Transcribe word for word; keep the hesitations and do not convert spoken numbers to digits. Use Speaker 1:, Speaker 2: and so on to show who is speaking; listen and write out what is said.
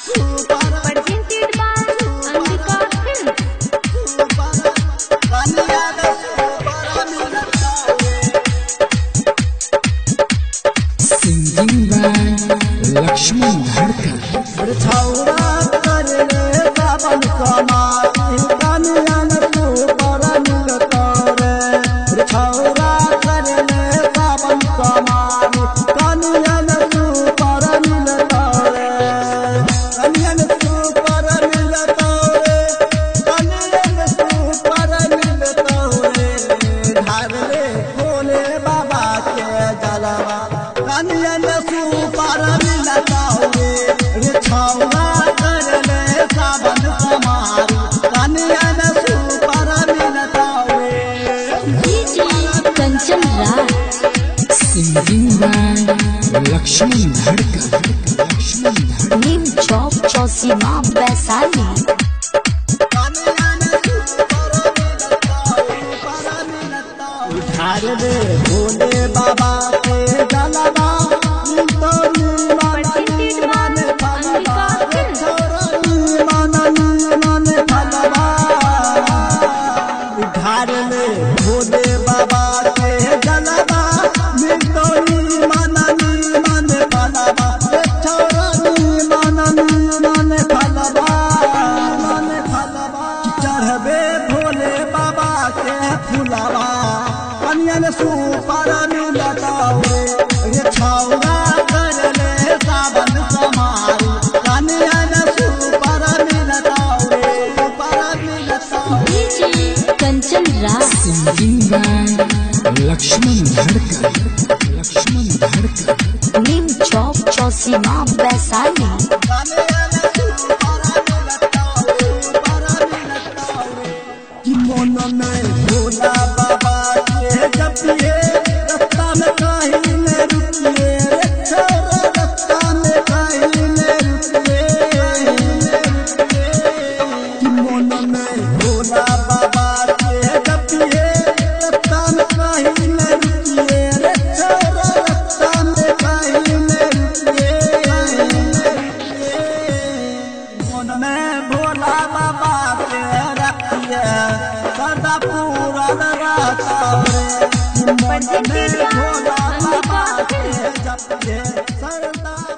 Speaker 1: लक्ष्मण धड़कन
Speaker 2: छौरा कर ले सावन कमाई कनियन तू पर मिलत रे छौरा कर ले सावन कमाई कनियन तू पर मिलत रे कनियन तू पर मिलत रे कनियन तू पर मिलत रे ढार ले भोले बाबा के जलवा कनियन तू पर मिलत रे छौरा कर ले सावन कमाई कनियन तू पर मिलत रे
Speaker 3: कंचन राज
Speaker 1: सिंगिंग बाय लक्ष्मण धड़कन लक्ष्मण धड़कन
Speaker 3: नीम चौक चौसीमा वैशाली
Speaker 2: उधार दे भोले बाबा के जलवा तो नीमन नीमन फलवा छोरा नीमन नीमन फलवा उधार ले भोले बाबा के जलवा तो नीमन नीमन फलवा छोरा नीमन नीमन फलवा मन फलवा चढ़बे भोले बाबा के फुलवा कनियन सुपर मिलत रे छौरा कर ले सावन कमाई कनियन सुपर मिलत रे सुपर मिलत
Speaker 3: कंचन राज
Speaker 1: सिंगिंग बाय लक्ष्मण धड़कन लक्ष्मण धड़कन
Speaker 3: नीम चौक चौसीमा वैशाली
Speaker 2: कनियन सुपर मिलत सुपर मिलत कि मन में भोला बाबा के जपिए रास्ता में कहीं न रुकिए रे छोरा रास्ता में कहीं न रुकिए कि मन में भोला बाबा के जपिए रास्ता में कहीं न रुकिए रे छोरा रास्ता में कहीं न रुकिए मन में भोला बाबा के रखिए सदा पूरा रहता रे मन में भोला बाबा के जपिए सदा